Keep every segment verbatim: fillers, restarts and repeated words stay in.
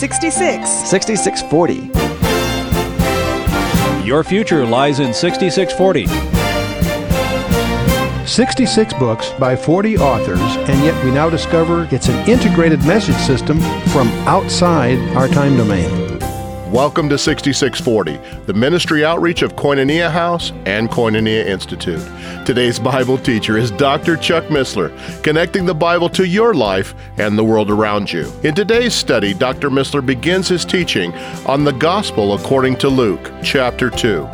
sixty-six. sixty-six forty. Your future lies in sixty-six forty. sixty-six books by forty authors, and yet we now discover it's an integrated message system from outside our time domain. Welcome to sixty-six forty, the ministry outreach of Koinonia House and Koinonia Institute. Today's Bible teacher is Doctor Chuck Missler, connecting the Bible to your life and the world around you. In today's study, Doctor Missler begins his teaching on the Gospel according to Luke, chapter two.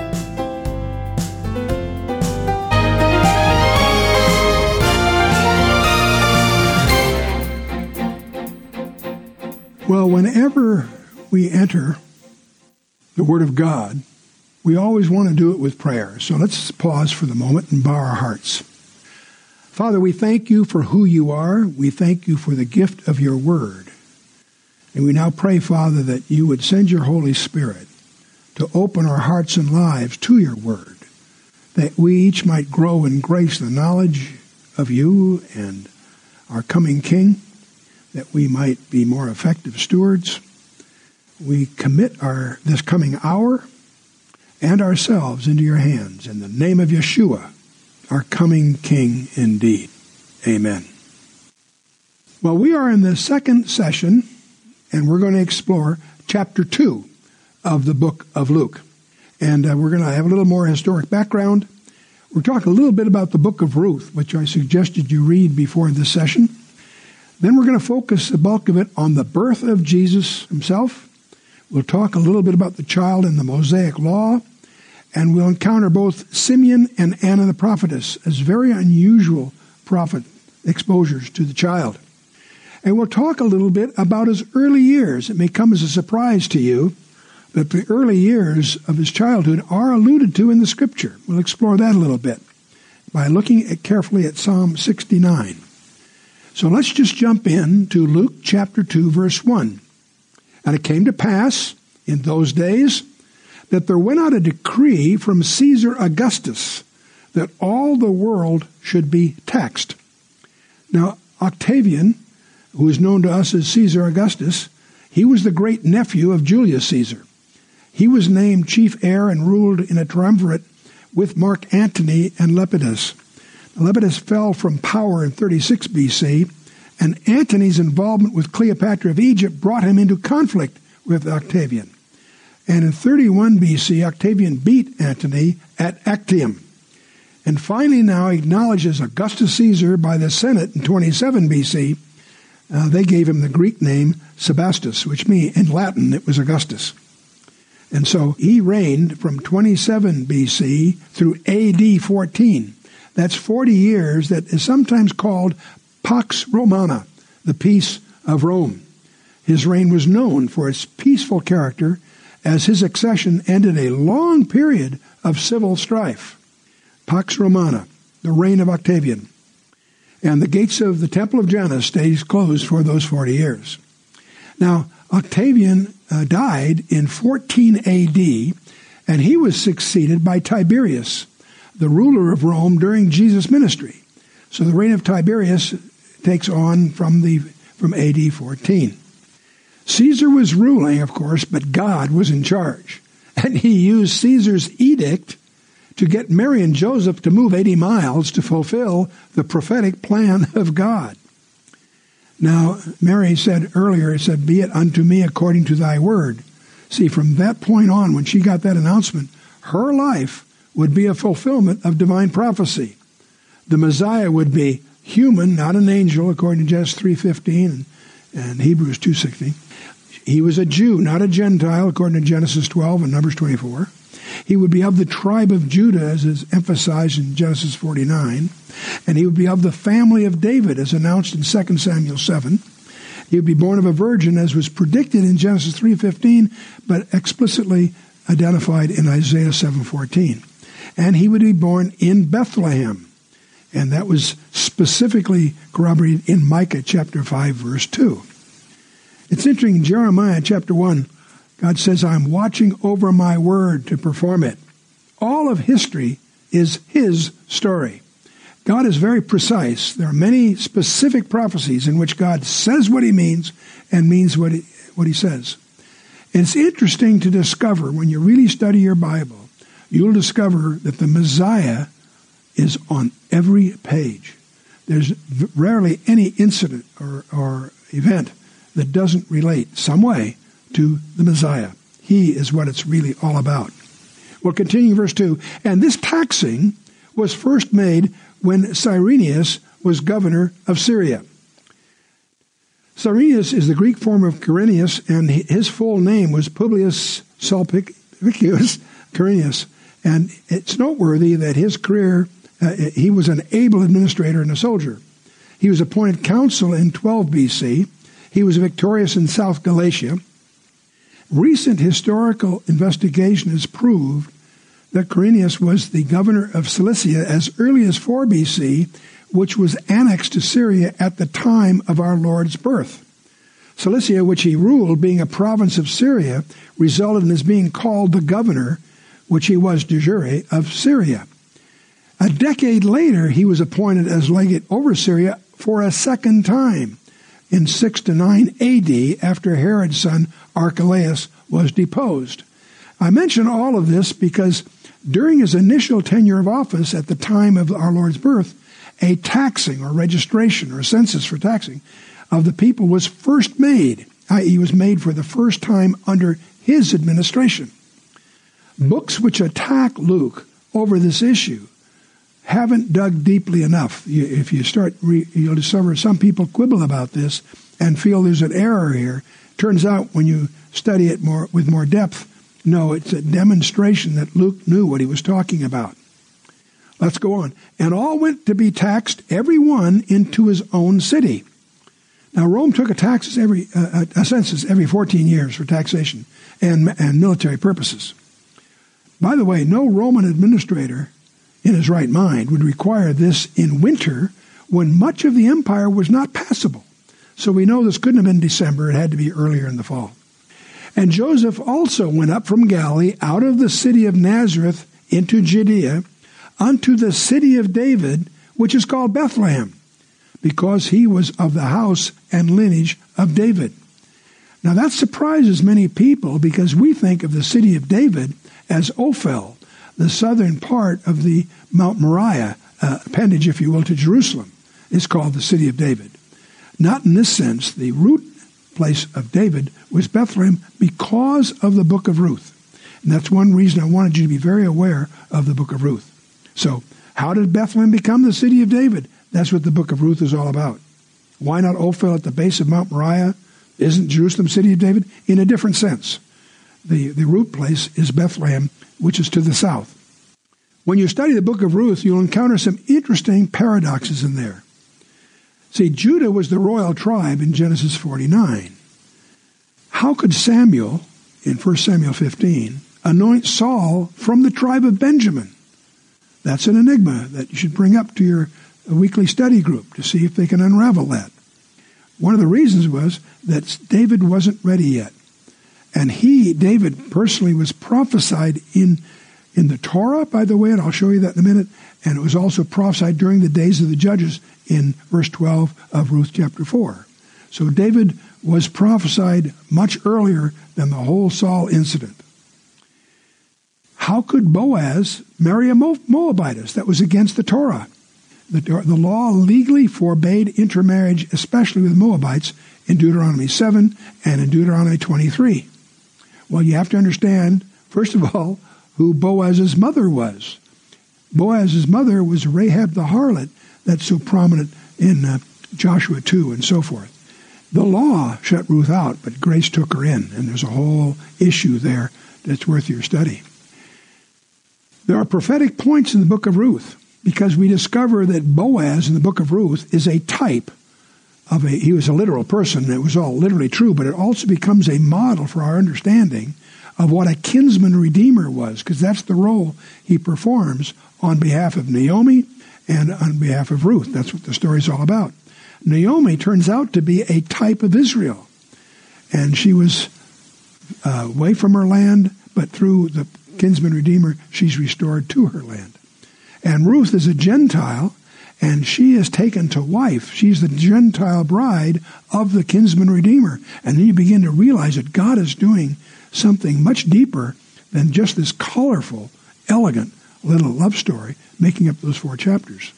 Well, whenever we enter the Word of God, we always want to do it with prayer. So let's pause for the moment and bow our hearts. Father, we thank you for who you are. We thank you for the gift of your Word. And we now pray, Father, that you would send your Holy Spirit to open our hearts and lives to your Word, that we each might grow in grace and knowledge of you and our coming King, that we might be more effective stewards. We commit our this coming hour and ourselves into your hands in the name of Yeshua, our coming King indeed. Amen. Well, we are in the second session, and we're going to explore chapter two of the book of Luke. And uh, we're going to have a little more historic background. We're talking a little bit about the book of Ruth, which I suggested you read before this session. Then we're going to focus the bulk of it on the birth of Jesus himself. We'll talk a little bit about the child and the Mosaic Law, and we'll encounter both Simeon and Anna the prophetess as very unusual prophet exposures to the child. And we'll talk a little bit about his early years. It may come as a surprise to you that the early years of his childhood are alluded to in the Scripture. We'll explore that a little bit by looking at carefully at Psalm sixty-nine. So let's just jump in to Luke chapter two, verse one. And it came to pass in those days that there went out a decree from Caesar Augustus that all the world should be taxed. Now, Octavian, who is known to us as Caesar Augustus, he was the great nephew of Julius Caesar. He was named chief heir and ruled in a triumvirate with Mark Antony and Lepidus. Lepidus fell from power in thirty-six B C, and Antony's involvement with Cleopatra of Egypt brought him into conflict with Octavian. And in thirty-one B C, Octavian beat Antony at Actium. And finally now acknowledged as Augustus Caesar by the Senate in twenty-seven B C, uh, they gave him the Greek name Sebastus, which means in Latin it was Augustus. And so he reigned from twenty-seven B C through A D fourteen. That's forty years that is sometimes called Pax Romana, the peace of Rome. His reign was known for its peaceful character, as his accession ended a long period of civil strife. Pax Romana, the reign of Octavian. And the gates of the Temple of Janus stayed closed for those forty years. Now, Octavian uh, died in fourteen A D, and he was succeeded by Tiberius, the ruler of Rome during Jesus' ministry. So the reign of Tiberius takes on from the from A D fourteen. Caesar was ruling, of course, but God was in charge. And he used Caesar's edict to get Mary and Joseph to move eighty miles to fulfill the prophetic plan of God. Now, Mary said earlier, it said, "Be it unto me according to thy word." See, from that point on, when she got that announcement, her life would be a fulfillment of divine prophecy. The Messiah would be human, not an angel, according to Genesis three fifteen and, and Hebrews two sixteen. He was a Jew, not a Gentile, according to Genesis twelve and Numbers twenty-four. He would be of the tribe of Judah, as is emphasized in Genesis forty-nine. And he would be of the family of David, as announced in Second Samuel seven. He would be born of a virgin, as was predicted in Genesis three fifteen, but explicitly identified in Isaiah seven fourteen. And he would be born in Bethlehem. And that was specifically corroborated in Micah chapter five, verse two. It's interesting, in Jeremiah chapter one, God says, "I'm watching over my word to perform it." All of history is his story. God is very precise. There are many specific prophecies in which God says what he means and means what he, what he says. It's interesting to discover, when you really study your Bible, you'll discover that the Messiah is on every page. There's rarely any incident or, or event that doesn't relate some way to the Messiah. He is what it's really all about. Well, continuing verse two, and this taxing was first made when Cyrenius was governor of Syria. Cyrenius is the Greek form of Quirinius, and his full name was Publius Sulpicius Quirinius. And it's noteworthy that his career, uh, he was an able administrator and a soldier. He was appointed consul in twelve B C. He was victorious in South Galatia. Recent historical investigation has proved that Quirinius was the governor of Cilicia as early as four B C, which was annexed to Syria at the time of our Lord's birth. Cilicia, which he ruled, being a province of Syria, resulted in his being called the governor, which he was de jure, of Syria. A decade later, he was appointed as legate over Syria for a second time, in six to nine A D, after Herod's son Archelaus was deposed. I mention all of this because during his initial tenure of office at the time of our Lord's birth, a taxing or registration or census for taxing of the people was first made, that is was made for the first time under his administration. Books which attack Luke over this issue haven't dug deeply enough. If you start, you'll discover some people quibble about this and feel there's an error here. Turns out when you study it more with more depth, no, it's a demonstration that Luke knew what he was talking about. Let's go on. And all went to be taxed, every one into his own city. Now, Rome took a taxes every uh, a census every fourteen years for taxation and and military purposes. By the way, no Roman administrator in his right mind would require this in winter when much of the empire was not passable. So we know this couldn't have been December. It had to be earlier in the fall. And Joseph also went up from Galilee out of the city of Nazareth into Judea unto the city of David, which is called Bethlehem, because he was of the house and lineage of David. Now that surprises many people because we think of the city of David as Ophel, the southern part of the Mount Moriah uh, appendage, if you will, to Jerusalem. It's called the city of David. Not in this sense. The root place of David was Bethlehem because of the book of Ruth. And that's one reason I wanted you to be very aware of the book of Ruth. So, how did Bethlehem become the city of David? That's what the book of Ruth is all about. Why not Ophel at the base of Mount Moriah? Isn't Jerusalem city of David? In a different sense. The, the root place is Bethlehem, which is to the south. When you study the book of Ruth, you'll encounter some interesting paradoxes in there. See, Judah was the royal tribe in Genesis forty-nine. How could Samuel, in First Samuel fifteen, anoint Saul from the tribe of Benjamin? That's an enigma that you should bring up to your weekly study group to see if they can unravel that. One of the reasons was that David wasn't ready yet. And he, David, personally was prophesied in, in the Torah, by the way, and I'll show you that in a minute, and it was also prophesied during the days of the judges in verse twelve of Ruth chapter four. So David was prophesied much earlier than the whole Saul incident. How could Boaz marry a Moabitess? That was against the Torah. The, the law legally forbade intermarriage, especially with Moabites, in Deuteronomy seven and in Deuteronomy twenty-three. Well, you have to understand, first of all, who Boaz's mother was. Boaz's mother was Rahab the harlot, that's so prominent in uh, Joshua two and so forth. The law shut Ruth out, but grace took her in, and there's a whole issue there that's worth your study. There are prophetic points in the book of Ruth, because we discover that Boaz in the book of Ruth is a type of a, he was a literal person, and it was all literally true, but it also becomes a model for our understanding of what a kinsman redeemer was, because that's the role he performs on behalf of Naomi and on behalf of Ruth. That's what the story's all about. Naomi turns out to be a type of Israel, and she was uh, away from her land, but through the kinsman redeemer, she's restored to her land. And Ruth is a Gentile, And she is taken to wife. She's the Gentile bride of the kinsman redeemer. And then you begin to realize that God is doing something much deeper than just this colorful, elegant little love story making up those four chapters.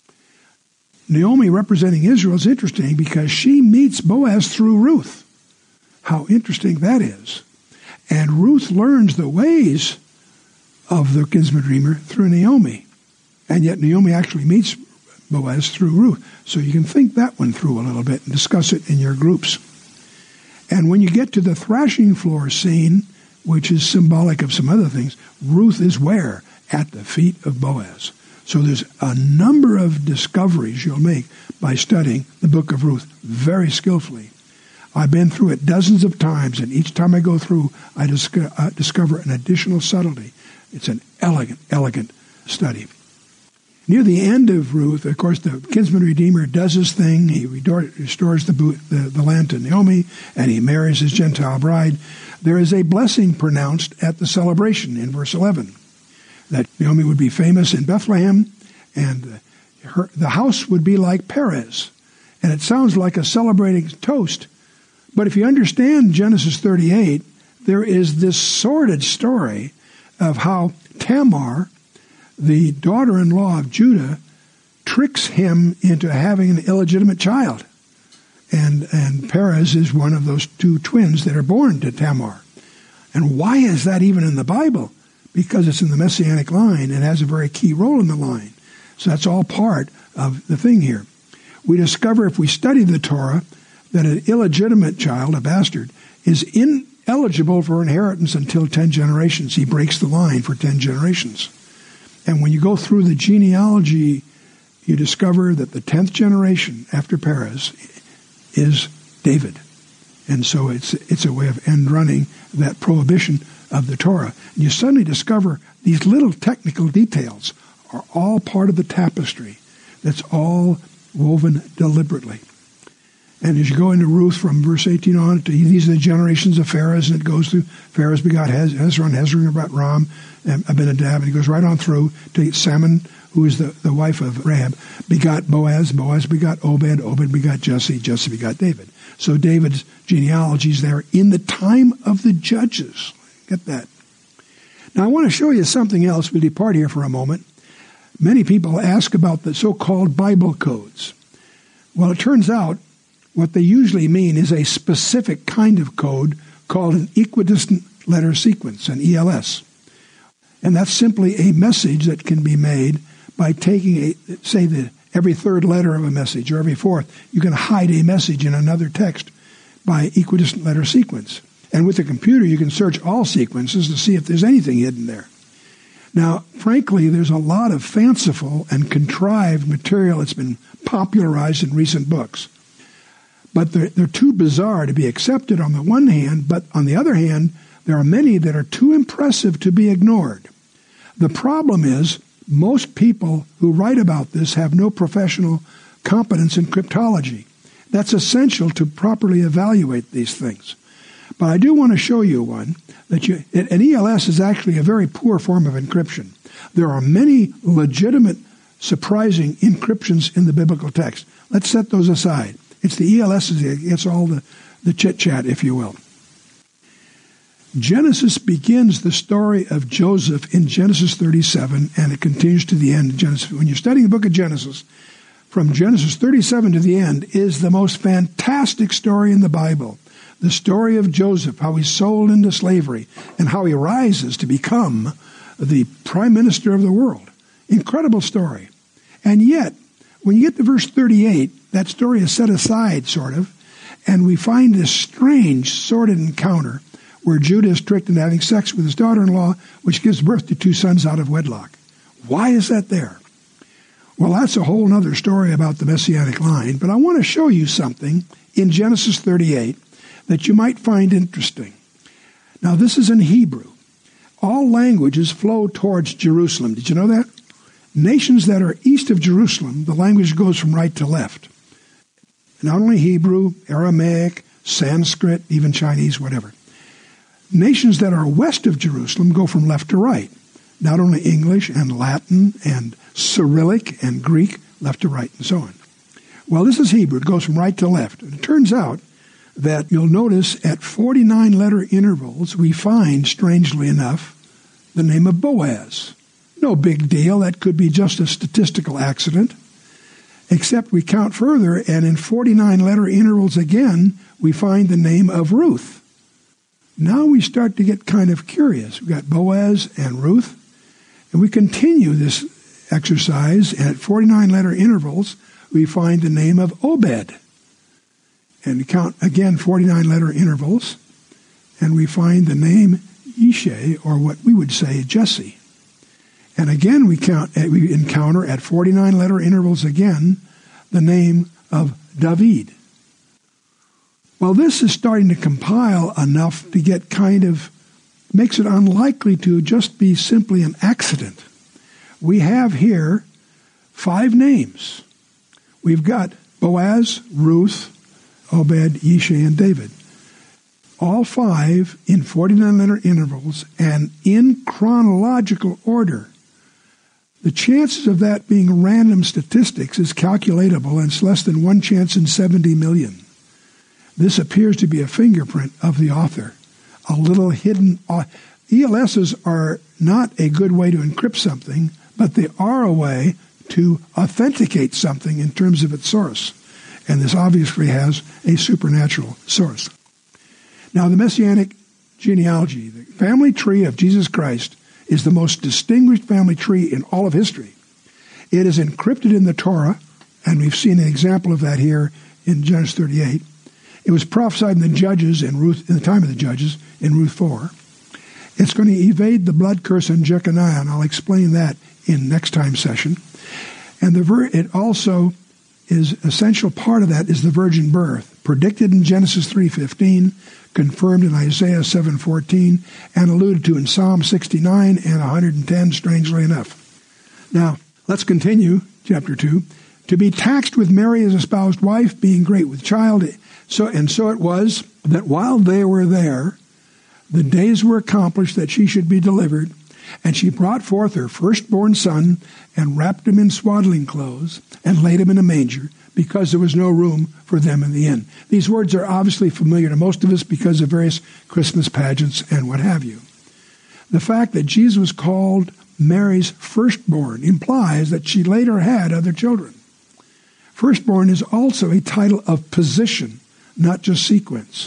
Naomi representing Israel is interesting because she meets Boaz through Ruth. How interesting that is. And Ruth learns the ways of the kinsman redeemer through Naomi. And yet Naomi actually meets Boaz through Ruth. So you can think that one through a little bit and discuss it in your groups. And when you get to the thrashing floor scene, which is symbolic of some other things, Ruth is where? At the feet of Boaz. So there's a number of discoveries you'll make by studying the book of Ruth very skillfully. I've been through it dozens of times, and each time I go through, I disco- uh, discover an additional subtlety. It's an elegant, elegant study. Near the end of Ruth, of course, the kinsman redeemer does his thing. He restores the, the, the land to Naomi, and he marries his Gentile bride. There is a blessing pronounced at the celebration in verse eleven, that Naomi would be famous in Bethlehem, and her, the house would be like Perez. And it sounds like a celebrating toast. But if you understand Genesis thirty-eight, there is this sordid story of how Tamar, the daughter-in-law of Judah, tricks him into having an illegitimate child. And, and Perez is one of those two twins that are born to Tamar. And why is that even in the Bible? Because it's in the Messianic line and has a very key role in the line. So that's all part of the thing here. We discover, if we study the Torah, that an illegitimate child, a bastard, is ineligible for inheritance until ten generations. He breaks the line for ten generations. And when you go through the genealogy, you discover that the tenth generation after Perez is David. And so it's it's a way of end running that prohibition of the Torah. And you suddenly discover these little technical details are all part of the tapestry that's all woven deliberately. And as you go into Ruth from verse eighteen on, to, these are the generations of Pharez, and it goes through. Pharez begot Hezron, Hezron begot Ram, and Abinadab, and it goes right on through to Salmon, who is the, the wife of Rahab, begot Boaz, Boaz begot Obed, Obed begot Jesse, Jesse begot David. So David's genealogy is there in the time of the judges. Get that. Now I want to show you something else. We'll depart here for a moment. Many people ask about the so-called Bible codes. Well, it turns out what they usually mean is a specific kind of code called an equidistant letter sequence, an E L S. And that's simply a message that can be made by taking, a, say, the every third letter of a message, or every fourth. You can hide a message in another text by equidistant letter sequence. And with the computer, you can search all sequences to see if there's anything hidden there. Now, frankly, there's a lot of fanciful and contrived material that's been popularized in recent books. But they're, they're too bizarre to be accepted on the one hand, but on the other hand, there are many that are too impressive to be ignored. The problem is, most people who write about this have no professional competence in cryptology. That's essential to properly evaluate these things. But I do want to show you one, that you, an E L S is actually a very poor form of encryption. There are many legitimate, surprising encryptions in the biblical text. Let's set those aside. It's the E L S, it's all the, the chit-chat, if you will. Genesis begins the story of Joseph in Genesis thirty-seven, and it continues to the end of Genesis. When you're studying the book of Genesis, from Genesis thirty-seven to the end is the most fantastic story in the Bible. The story of Joseph, how he's sold into slavery, and how he rises to become the prime minister of the world. Incredible story. And yet, when you get to verse thirty-eight, that story is set aside, sort of, and we find this strange, sordid encounter where Judah is tricked into having sex with his daughter-in-law, which gives birth to two sons out of wedlock. Why is that there? Well, that's a whole other story about the Messianic line, but I want to show you something in Genesis thirty-eight that you might find interesting. Now, this is in Hebrew. All languages flow towards Jerusalem. Did you know that? Nations that are east of Jerusalem, the language goes from right to left. Not only Hebrew, Aramaic, Sanskrit, even Chinese, whatever. Nations that are west of Jerusalem go from left to right. Not only English and Latin and Cyrillic and Greek, left to right, and so on. Well, this is Hebrew. It goes from right to left. And it turns out that you'll notice at forty-nine letter intervals, we find, strangely enough, the name of Boaz. No big deal. That could be just a statistical accident. Except we count further, and in forty-nine letter intervals again, we find the name of Ruth. Now we start to get kind of curious. We've got Boaz and Ruth, and we continue this exercise, and at forty-nine letter intervals, we find the name of Obed. And we count again forty-nine letter intervals, and we find the name Ishe, or what we would say Jesse. And again we count, we encounter at forty-nine letter intervals again the name of David. Well, this is starting to compile enough to get kind of, makes it unlikely to just be simply an accident. We have here five names. We've got Boaz, Ruth, Obed, Yishai, and David. All five in forty-nine letter intervals and in chronological order. The chances of that being random statistics is calculatable, and it's less than one chance in seventy million. This appears to be a fingerprint of the author, a little hidden. E L Ss are not a good way to encrypt something, but they are a way to authenticate something in terms of its source. And this obviously has a supernatural source. Now, the Messianic genealogy, the family tree of Jesus Christ, is the most distinguished family tree in all of history. It is encrypted in the Torah, and we've seen an example of that here in Genesis thirty-eight. It was prophesied in the Judges in Ruth, in the time of the Judges in Ruth four. It's going to evade the blood curse on Jeconiah, and I'll explain that in next time session. And the ver- it also is essential part of that is the virgin birth, predicted in Genesis three fifteen, confirmed in Isaiah seven fourteen, and alluded to in Psalm sixty-nine and one hundred ten, strangely enough. Now, let's continue, chapter two. To be taxed with Mary as espoused wife, being great with child. So and so it was that while they were there, the days were accomplished that she should be delivered, and she brought forth her firstborn son, and wrapped him in swaddling clothes, and laid him in a manger, because there was no room for them in the inn. These words are obviously familiar to most of us because of various Christmas pageants and what have you. The fact that Jesus was called Mary's firstborn implies that she later had other children. Firstborn is also a title of position, not just sequence.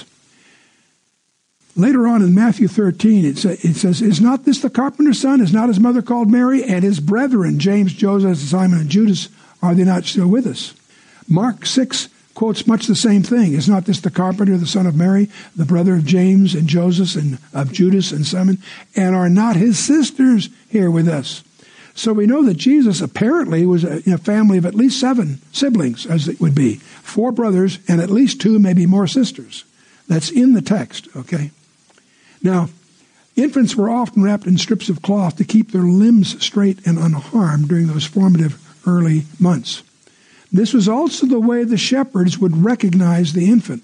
Later on in Matthew thirteen, it, sa- it says, "Is not this the carpenter's son? Is not his mother called Mary? And his brethren, James, Joseph, Simon, and Judas, are they not still with us?" Mark six quotes much the same thing. "Is not this the carpenter, the son of Mary, the brother of James and Joseph, and of Judas and Simon? And are not his sisters here with us?" So we know that Jesus apparently was in a family of at least seven siblings, as it would be. Four brothers and at least two, maybe more sisters. That's in the text, okay? Now, infants were often wrapped in strips of cloth to keep their limbs straight and unharmed during those formative early months. This was also the way the shepherds would recognize the infant.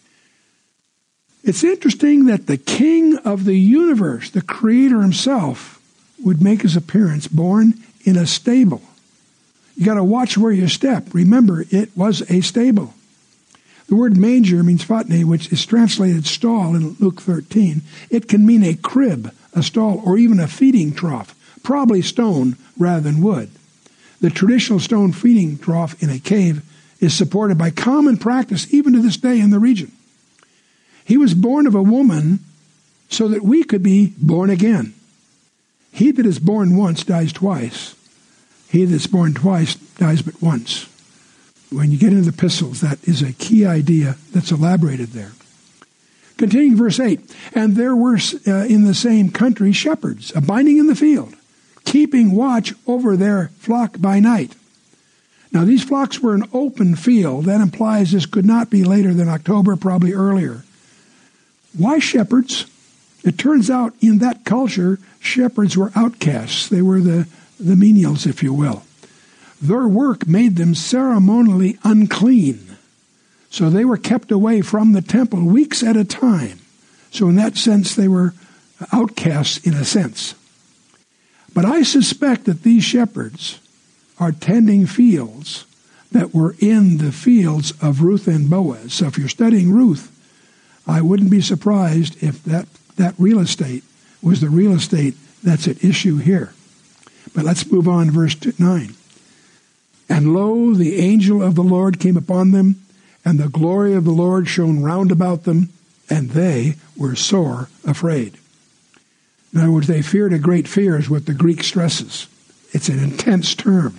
It's interesting that the king of the universe, the creator himself, would make his appearance born in a stable. You got to watch where you step. Remember, it was a stable. The word manger means phatne, which is translated stall in Luke thirteen. It can mean a crib, a stall, or even a feeding trough, probably stone rather than wood. The traditional stone feeding trough in a cave is supported by common practice even to this day in the region. He was born of a woman so that we could be born again. He that is born once dies twice. He that's born twice dies but once. When you get into the epistles, that is a key idea that's elaborated there. Continuing verse eight, "And there were uh, in the same country shepherds, abiding in the field, keeping watch over their flock by night." Now, these flocks were an open field. That implies this could not be later than October, probably earlier. Why shepherds? It turns out in that culture, shepherds were outcasts. They were the, the menials, if you will. Their work made them ceremonially unclean. So they were kept away from the temple weeks at a time. So in that sense, they were outcasts in a sense. But I suspect that these shepherds are tending fields that were in the fields of Ruth and Boaz. So if you're studying Ruth, I wouldn't be surprised if that, that real estate was the real estate that's at issue here. But let's move on to verse nine. And lo, the angel of the Lord came upon them, and the glory of the Lord shone round about them, and they were sore afraid. In other words, they feared a great fear is what the Greek stresses. It's an intense term.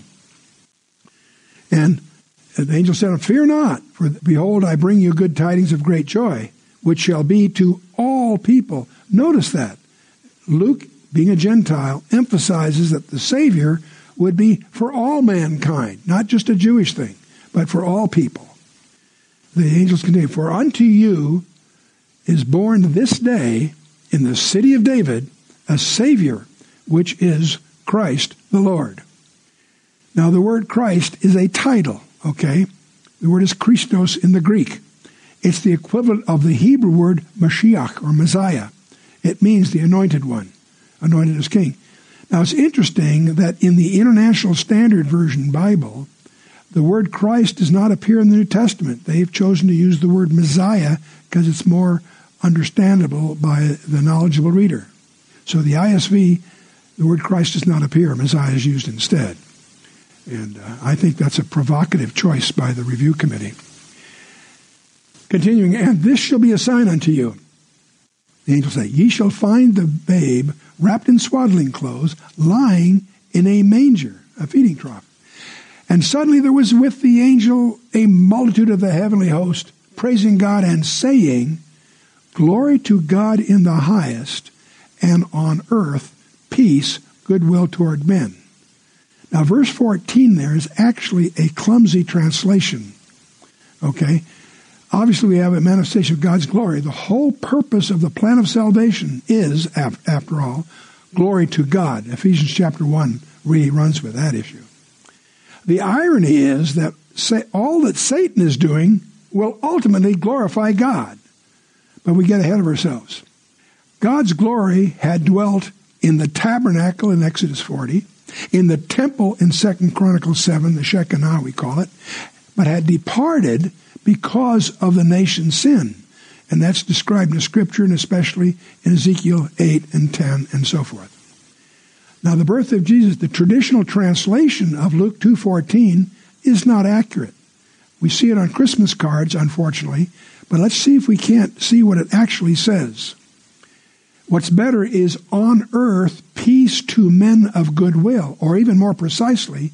And the angel said, fear not, for behold, I bring you good tidings of great joy, which shall be to all people. Notice that. Luke, being a Gentile, emphasizes that the Savior would be for all mankind, not just a Jewish thing, but for all people. The angels continue, for unto you is born this day in the city of David a Savior, which is Christ the Lord. Now the word Christ is a title, okay? The word is Christos in the Greek. It's the equivalent of the Hebrew word Mashiach or Messiah. It means the anointed one, anointed as king. Now it's interesting that in the International Standard Version Bible, the word Christ does not appear in the New Testament. They've chosen to use the word Messiah because it's more understandable by the knowledgeable reader. So the I S V, the word Christ does not appear. Messiah is used instead. And uh, I think that's a provocative choice by the review committee. Continuing, and this shall be a sign unto you. The angel said, ye shall find the babe wrapped in swaddling clothes, lying in a manger, a feeding trough. And suddenly there was with the angel a multitude of the heavenly host, praising God and saying, glory to God in the highest, and on earth peace, goodwill toward men. Now verse fourteen there is actually a clumsy translation. Okay? Obviously we have a manifestation of God's glory. The whole purpose of the plan of salvation is, after all, glory to God. Ephesians chapter one really runs with that issue. The irony is that all that Satan is doing will ultimately glorify God. But we get ahead of ourselves. God's glory had dwelt in the tabernacle in Exodus forty, in the temple in Second Chronicles seven, the Shekinah we call it, but had departed because of the nation's sin. And that's described in Scripture, and especially in Ezekiel eight and ten and so forth. Now, the birth of Jesus, the traditional translation of Luke two fourteen is not accurate. We see it on Christmas cards, unfortunately, but let's see if we can't see what it actually says. What's better is on earth peace to men of goodwill, or even more precisely,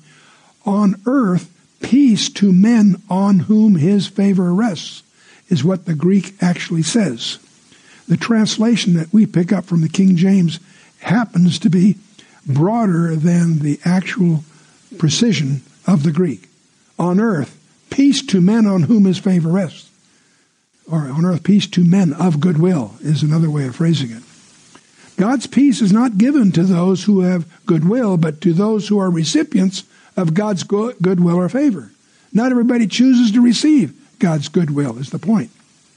on earth peace to men on whom his favor rests, is what the Greek actually says. The translation that we pick up from the King James happens to be broader than the actual precision of the Greek. On earth, peace to men on whom his favor rests. Or on earth, peace to men of goodwill is another way of phrasing it. God's peace is not given to those who have goodwill, but to those who are recipients of God's goodwill or favor. Not everybody chooses to receive God's goodwill, is the point.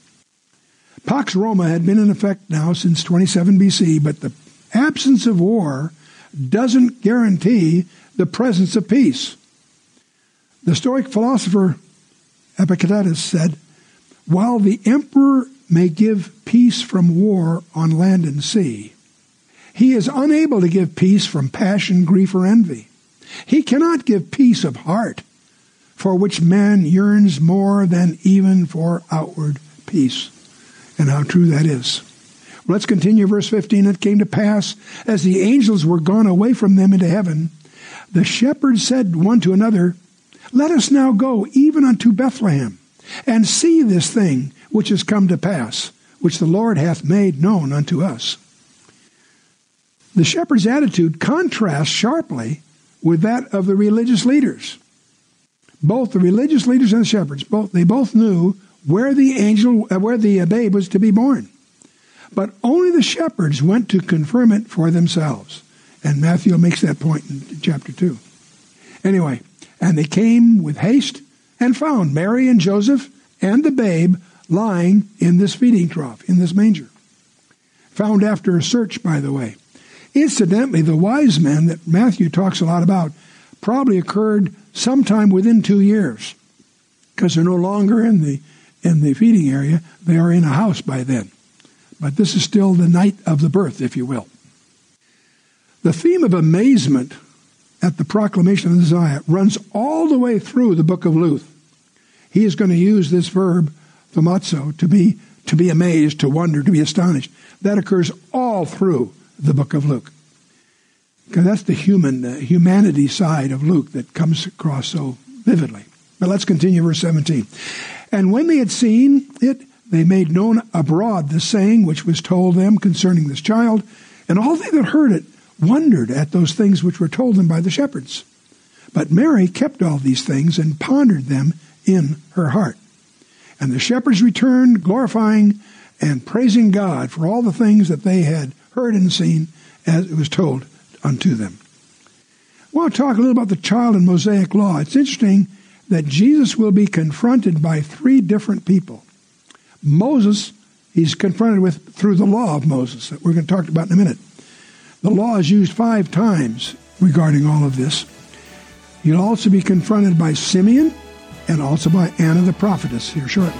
Pax Roma had been in effect now since twenty-seven B C, but the absence of war doesn't guarantee the presence of peace. The Stoic philosopher Epictetus said, while the emperor may give peace from war on land and sea, he is unable to give peace from passion, grief, or envy. He cannot give peace of heart, for which man yearns more than even for outward peace. And how true that is. Let's continue verse fifteen. It came to pass, as the angels were gone away from them into heaven, the shepherds said one to another, let us now go even unto Bethlehem, and see this thing which is come to pass, which the Lord hath made known unto us. The shepherd's attitude contrasts sharply with that of the religious leaders. Both the religious leaders and the shepherds, both they both knew where the angel, uh, where the babe was to be born. But only the shepherds went to confirm it for themselves. And Matthew makes that point in chapter two. Anyway, and they came with haste and found Mary and Joseph and the babe lying in this feeding trough, in this manger. Found after a search, by the way. Incidentally, the wise men that Matthew talks a lot about probably occurred sometime within two years because they're no longer in the in the feeding area. They are in a house by then. But this is still the night of the birth, if you will. The theme of amazement at the proclamation of the Messiah runs all the way through the book of Luke. He is going to use this verb, thomazo, to be to be amazed, to wonder, to be astonished. That occurs all through the book of Luke. Because that's the human, uh, humanity side of Luke that comes across so vividly. But let's continue verse seventeen. And when they had seen it, they made known abroad the saying which was told them concerning this child, and all they that heard it wondered at those things which were told them by the shepherds. But Mary kept all these things and pondered them in her heart. And the shepherds returned, glorifying and praising God for all the things that they had heard and seen as it was told unto them. I want to talk a little about the child and Mosaic law. It's interesting that Jesus will be confronted by three different people. Moses, he's confronted with through the law of Moses that we're going to talk about in a minute. The law is used five times regarding all of this. He'll also be confronted by Simeon and also by Anna the prophetess here shortly.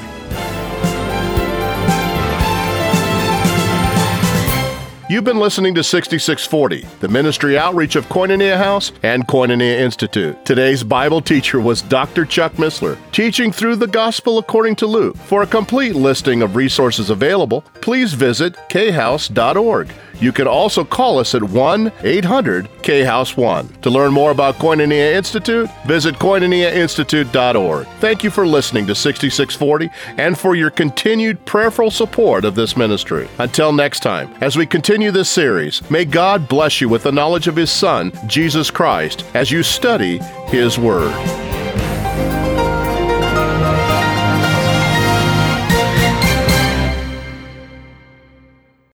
You've been listening to sixty-six forty, the ministry outreach of Koinonia House and Koinonia Institute. Today's Bible teacher was Doctor Chuck Missler, teaching through the Gospel according to Luke. For a complete listing of resources available, please visit k house dot org. You can also call us at one eight hundred K house one. To learn more about Koinonia Institute, visit koinonia institute dot org. Thank you for listening to sixty-six forty and for your continued prayerful support of this ministry. Until next time, as we continue this series, may God bless you with the knowledge of His Son, Jesus Christ, as you study His Word.